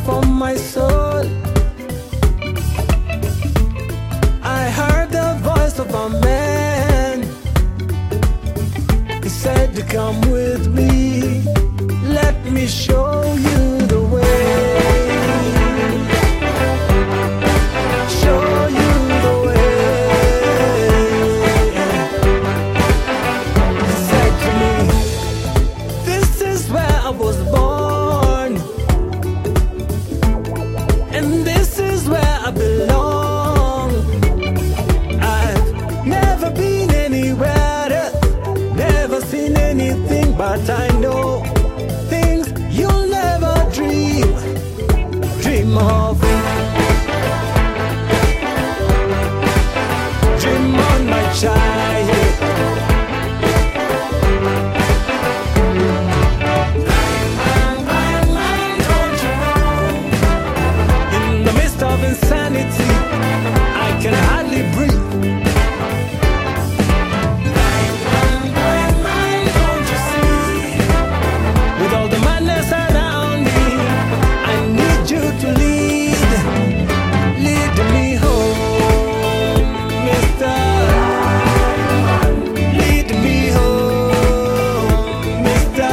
from my soul. I heard the voice of a man. He said to come with me, let me show you the way. Show you the way. He said to me, this is where I was born, and this is where I belong. I've never been anywhere else, never seen anything, but I know things you'll never dream of. Dream on, my child. In the midst of insanity, I can hardly breathe. Don't you see? With all the madness around me, I need you to lead me home, mister. Lead me home, mister.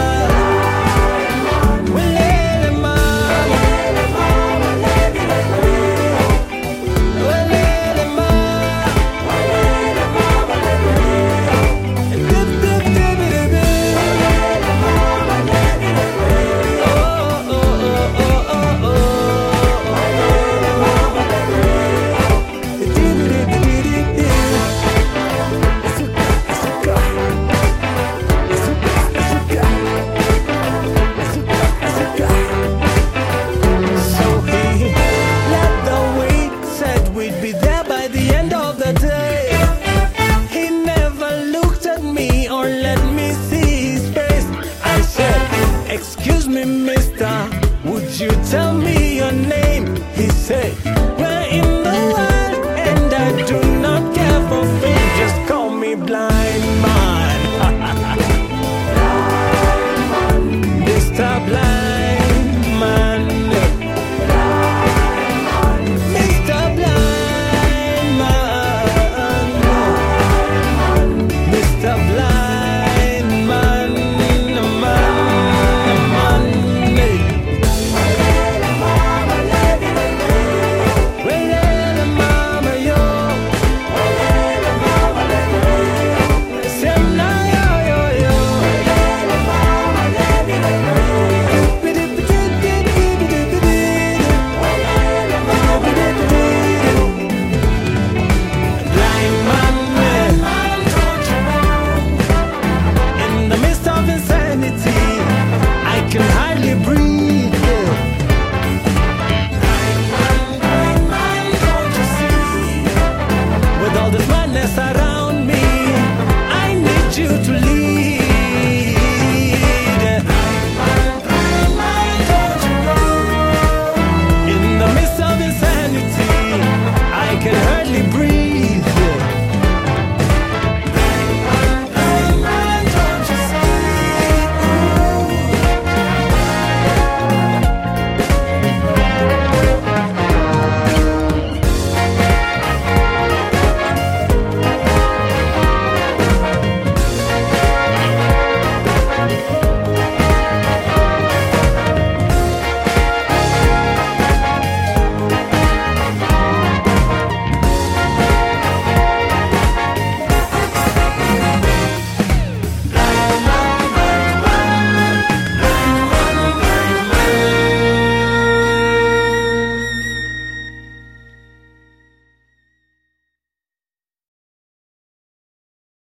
We'd be there by the end of the day. He never looked at me or let me see his face. I said, excuse me, mister, would you tell me your name? He said,